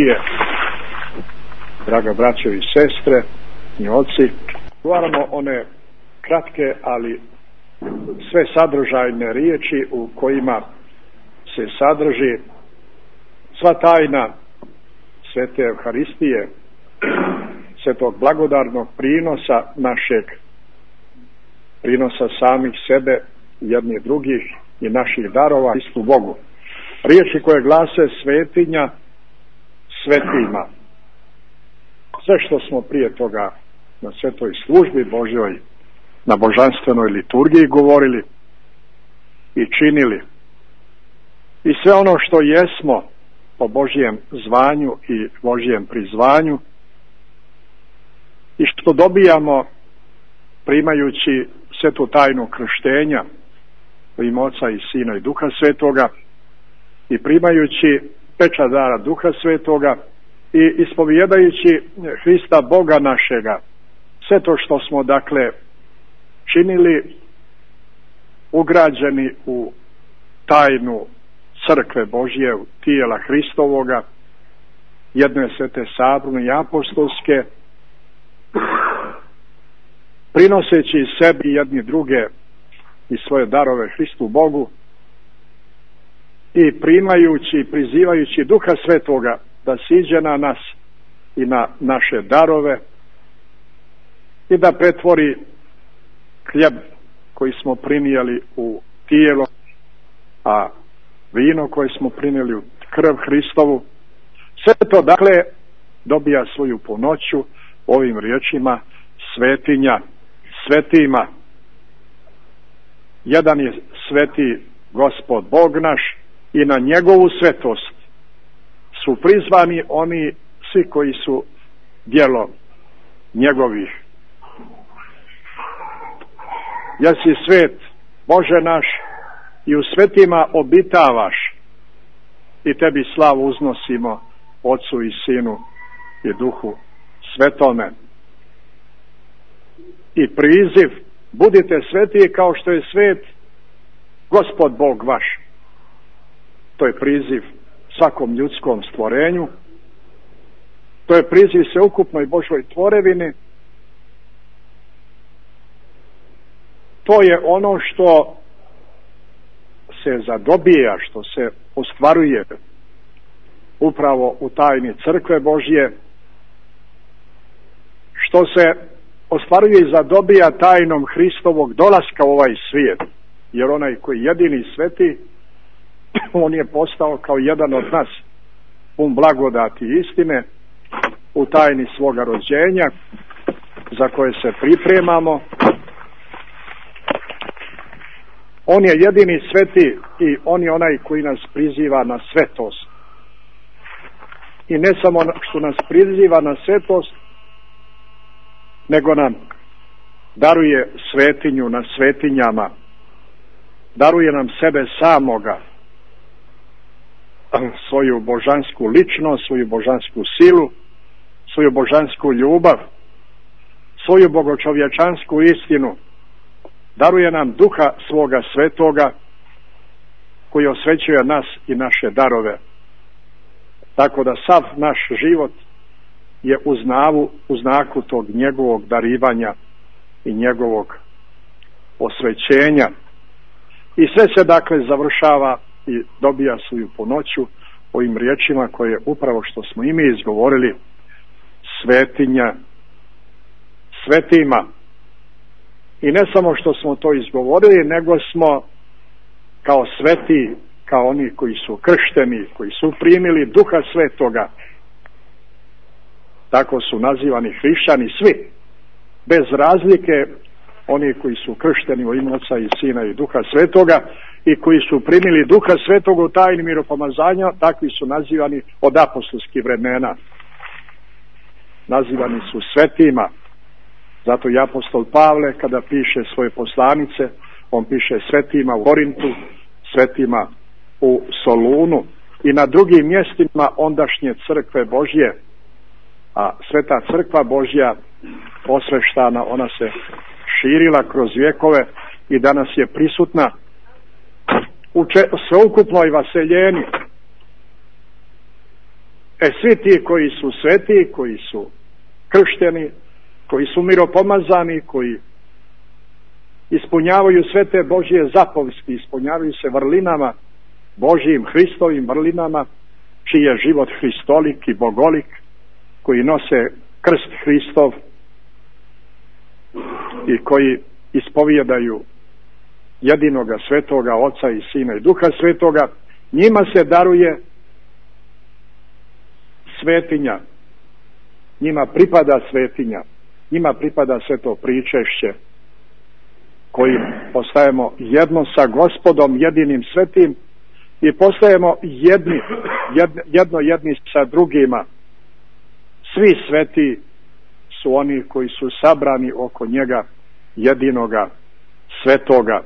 Euharistije, draga braćo i sestre i oci, govorimo one kratke, ali sve sadržajne riječi u kojima se sadrži sva tajna Svete Euharistije, svetog blagodarnog prinosa našeg, prinosa samih sebe, jednih drugih i naših darova istu Bogu. Riječi koje glase svetinja svetima. Sve što smo prije toga na svetoj službi Božjoj, na božanstvenoj liturgiji govorili i činili, i sve ono što jesmo po Božjem zvanju i Božjem prizvanju i što dobijamo primajući svetu tajnu krštenja u ime Oca i Sina i Duha Svetoga i primajući pečat dara Duha Svetoga i ispovjedajući Hrista Boga našega. Sve to što smo dakle činili ugrađeni u tajnu crkve Božje, u tijela Hristovoga, jedne svete sabrne i apostolske, prinoseći sebi jedni druge i svoje darove Hristu Bogu i primajući i prizivajući Duha Svetoga da siđe na nas i na naše darove i da pretvori hljeb koji smo primijeli u tijelo, a vino koje smo primili u krv Hristovu. Sve to dakle dobija svoju punoću ovim riječima svetinja svetima. Jedan je sveti Gospod Bog naš i na njegovu svetost su prizvani oni svi koji su djelo njegovih. Jesi svet, Bože naš, i u svetima obitavaš, i tebi slavu uznosimo, Otcu i Sinu i Duhu Svetome. I priziv, budite sveti kao što je svet Gospod Bog vaš. To je priziv svakom ljudskom stvorenju, to je priziv sveukupnoj Božoj tvorevini. To je ono što se zadobija, što se ostvaruje upravo u tajni crkve Božje, što se ostvaruje i zadobija tajnom Hristovog dolaska u ovaj svijet, jer onaj koji jedini sveti, on je postao kao jedan od nas, pun blagodati i istine, u tajni svoga rođenja za koje se pripremamo. On je jedini sveti i on je onaj koji nas priziva na svetost. I ne samo što nas priziva na svetost, nego nam daruje svetinju na svetinjama, daruje nam sebe samoga, svoju božansku ličnost, svoju božansku silu, svoju božansku ljubav, svoju bogočovječansku istinu. Daruje nam Duha svoga svetoga koji osvećuje nas i naše darove. Tako da sav naš život je u znaku tog njegovog darivanja i njegovog osvećenja. I sve se dakle završava i dobija svoju punoću ovim riječima koje upravo što smo i mi izgovorili, svetinja svetima. I ne samo što smo to izgovorili, nego smo kao sveti, kao oni koji su kršteni, koji su primili Duha Svetoga, tako su nazivani hrišćani svi, bez razlike, oni koji su kršteni u ime Oca i Sina i Duha Svetoga i koji su primili Duha Svetoga u tajni miropomazanja, takvi su nazivani od apostolskih vremena. Nazivani su svetima. Zato i apostol Pavle kada piše svoje poslanice, on piše svetima u Korintu, svetima u Solunu i na drugim mjestima ondašnje crkve Božje. A sveta crkva Božja osveštana, ona se širila kroz vjekove i danas je prisutna u sveukupnoj vaseljeni. Svi ti koji su sveti, koji su kršteni, koji su miropomazani, koji ispunjavaju sve te Božje zapovesti, ispunjavaju se vrlinama Božjim, Hristovim vrlinama, čiji je život hristolik i bogolik, koji nose krst Hristov i koji ispovijedaju jedinoga svetoga Oca i Sina i Duha Svetoga, njima se daruje svetinja, njima pripada svetinja, njima pripada sveto pričešće, kojim postajemo jedno sa Gospodom jedinim svetim i postajemo jedni sa drugima. Svi sveti su oni koji su sabrani oko njega jedinoga svetoga.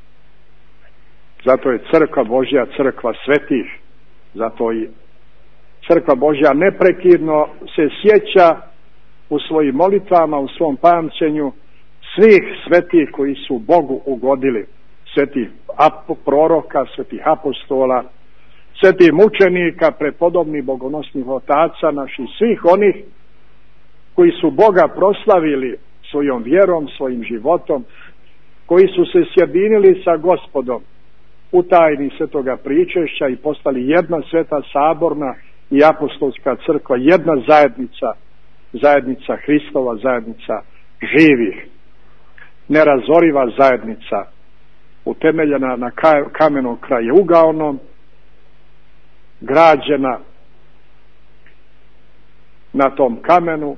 Zato je crkva Božja crkva svetih. Zato i crkva Božja neprekidno se sjeća u svojim molitvama, u svom pamćenju svih svetih koji su Bogu ugodili, svetih proroka, svetih apostola, svetih mučenika, prepodobnih bogonosnih otaca naših, svih onih koji su Boga proslavili svojom vjerom, svojim životom, koji su se sjedinili sa Gospodom u tajni svetoga pričešća i postali jedna sveta saborna i apostolska crkva, jedna zajednica Hristova, zajednica živih, nerazoriva zajednica, utemeljena na kamenom krajeuglanom, građena na tom kamenu,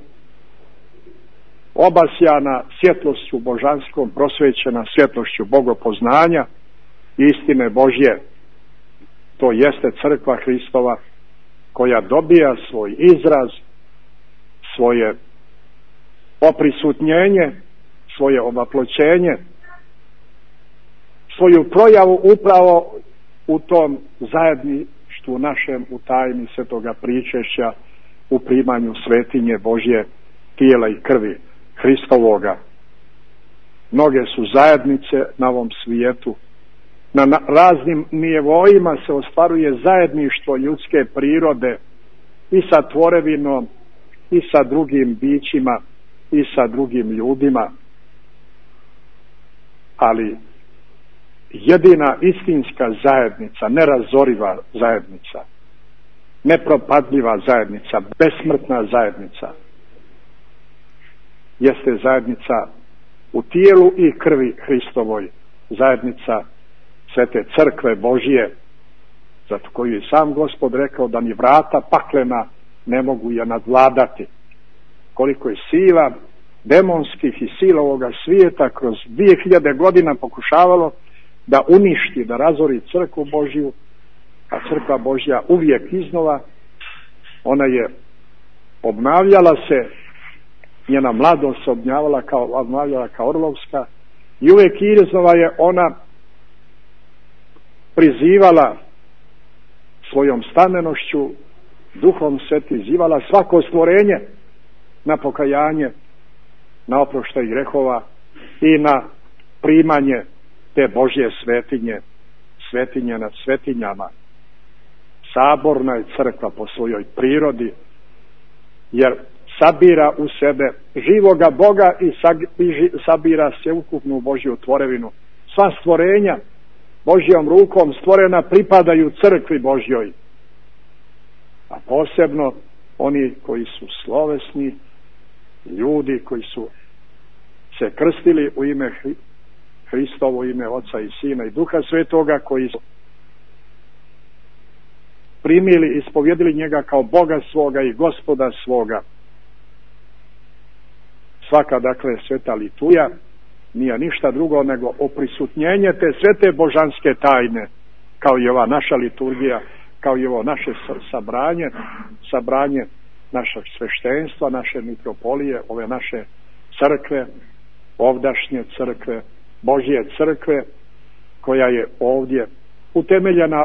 obasjana svjetlošću božanskom, prosvećena svjetlošću bogopoznanja i istine Božje. To jeste crkva Hristova, koja dobija svoj izraz, svoje oprisutnjenje, svoje ovaploćenje, svoju projavu upravo u tom zajedništvu našem, u tajni svetoga pričešća, u primanju svetinje Božje, tijela i krvi Hristovoga. Mnoge su zajednice na ovom svijetu. Na raznim nivoima se ostvaruje zajedništvo ljudske prirode i sa tvorevinom, i sa drugim bićima, i sa drugim ljudima. Ali jedina istinska zajednica, nerazoriva zajednica, nepropadljiva zajednica, besmrtna zajednica, jeste zajednica u tijelu i krvi Hristovoj, zajednica svete crkve Božje, zato koju je sam Gospod rekao da ni vrata paklena ne mogu je nadvladati. Koliko je sila demonskih i sila ovoga svijeta kroz 2000 godina pokušavalo da uništi, da razori crkvu Božju, a crkva Božja uvijek iznova, ona je obnavljala se, njena mladost se obnavljala kao orlovska i uvijek iznova je ona prizivala svojom stamenošću, Duhom Svetim zivala svako stvorenje na pokajanje, na oproštaj grehova i na primanje te Božje svetinje, svetinje nad svetinjama. Saborna je crkva po svojoj prirodi, jer sabira u sebe živoga Boga i sabira se ukupnu Božju tvorevinu. Sva stvorenja Božjom rukom stvorena pripadaju crkvi Božjoj, a posebno oni koji su slovesni, ljudi koji su se krstili u ime Hristovo, ime Oca i Sina i Duha Svetoga, koji su primili i ispovjedili njega kao Boga svoga i Gospoda svoga. Svaka, dakle, sveta liturgija nije ništa drugo nego oprisutnjenje te svete božanske tajne, kao i ova naša liturgija, kao i ovo naše sabranje našeg sveštenstva, naše mitropolije, ove naše crkve, ovdašnje crkve, Božje crkve, koja je ovdje utemeljena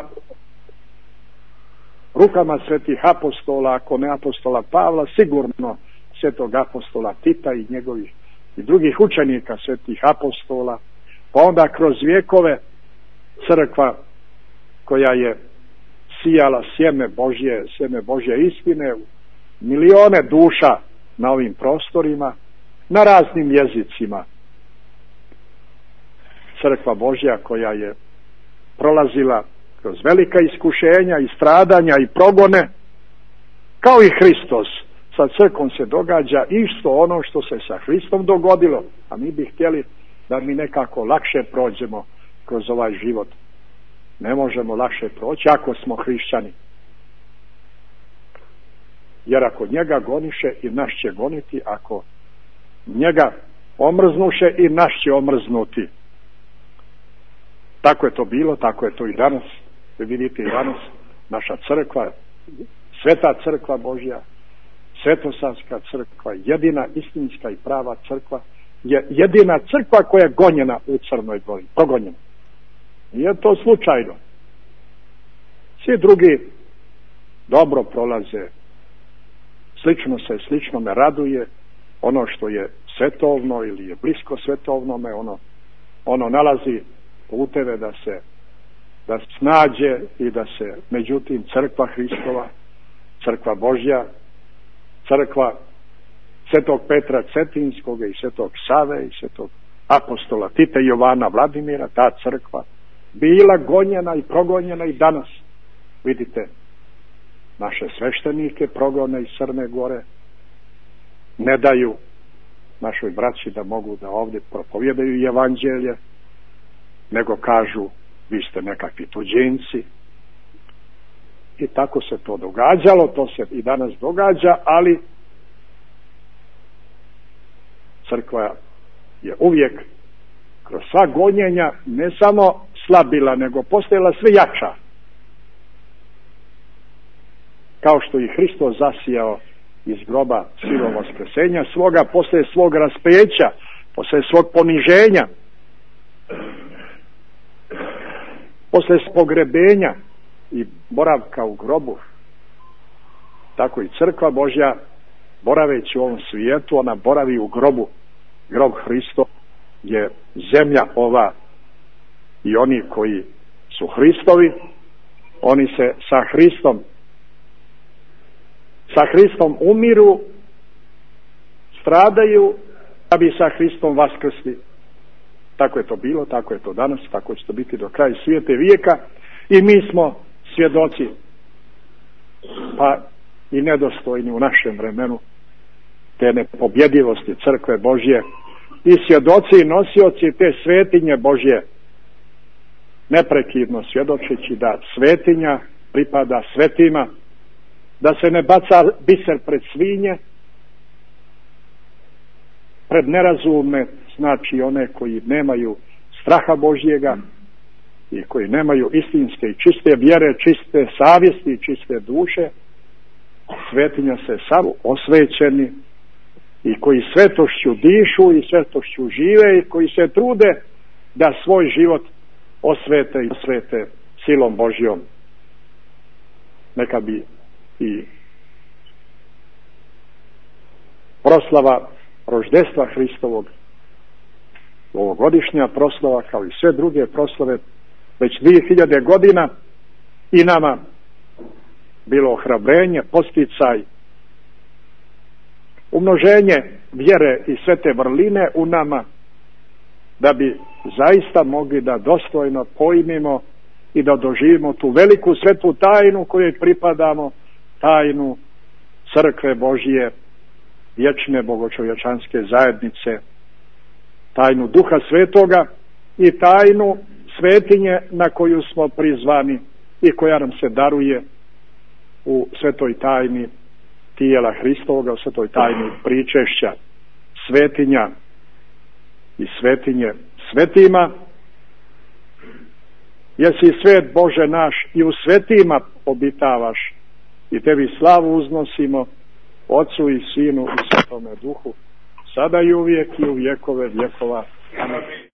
rukama svetih apostola, ako ne apostola Pavla, sigurno svetog apostola Tita i njegovih i drugih učenika svetih apostola, pa onda kroz vjekove crkva koja je sijala sjeme Božje istine, milione duša na ovim prostorima, na raznim jezicima. Crkva Božja koja je prolazila kroz velika iskušenja i stradanja i progone, kao i Hristos. Sa crkvom se događa isto ono što se sa Hristom dogodilo, a mi bi htjeli da mi nekako lakše prođemo kroz ovaj život. Ne možemo lakše proći ako smo hrišćani. Jer ako njega goniše, i naš će goniti, ako njega omrznuše, i naš će omrznuti. Tako je to bilo, tako je to i danas. Vi vidite i danas naša crkva, sveta crkva Božja, svetosavska crkva, jedina istinska i prava crkva, je jedina crkva koja je gonjena u Crnoj Gori, progonjena. Nije to slučajno. Svi drugi dobro prolaze, slično me raduje, ono što je svetovno ili je blisko svetovnome, ono nalazi puteve da snađe i da se, međutim, crkva Hristova, crkva Božja, crkva svetog Petra Cetinskog i svetog Save i svetog apostola Tita i Jovana Vladimira, ta crkva bila gonjena i progonjena i danas. Vidite, naše sveštenike progone iz Crne Gore, ne daju našoj braći da mogu da ovdje propovijedaju evanđelje, nego kažu vi ste nekakvi tuđinci. I tako se to događalo, to se i danas događa, ali crkva je uvijek kroz sva gonjenja ne samo slabila, nego postajala sve jača. Kao što i Hristos zasijao iz groba silom vaskrsenja svoga, posle svog raspeća, posle svog poniženja, posle pogrebenja i boravka u grobu, tako i crkva Božja, boraveći u ovom svijetu, ona boravi u grobu. Grob Hristo je zemlja ova, i oni koji su Hristovi, oni se sa Hristom umiru, stradaju, da bi sa Hristom vaskrsli. Tako je to bilo, tako je to danas, tako će to biti do kraja svijeta i vijeka, i mi smo svjedoci, pa i nedostojni u našem vremenu te nepobjedivosti crkve Božje, i svjedoci i nosioci te svetinje Božje, neprekidno svjedočeći da svetinja pripada svetima, da se ne baca biser pred svinje, pred nerazumne, znači one koji nemaju straha Božjega i koji nemaju istinske i čiste vjere, čiste savjesti i čiste duše. Svetinja se samo osvećeni i koji svetošću dišu i svetošću žive i koji se trude da svoj život osvete silom Božjom. Neka bi i proslava roždestva Hristovog, ovogodišnja proslava, kao i sve druge proslave već 2000 godina, i nama bilo ohrabrenje, posticaj, umnoženje vjere i svete vrline u nama, da bi zaista mogli da dostojno pojmimo i da doživimo tu veliku svetu tajnu kojoj pripadamo, tajnu crkve Božje, vječne bogočovječanske zajednice, tajnu Duha Svetoga i tajnu svetinje na koju smo prizvani i koja nam se daruje u svetoj tajni tijela Hristovoga, u svetoj tajni pričešća, svetinja i svetinje svetima. Jesi svet Bože naš, i u svetima obitavaš, i tebi slavu uznosimo, Otcu i Sinu i Svetome Duhu, sada i uvijek i u vjekove vjekova. Amen.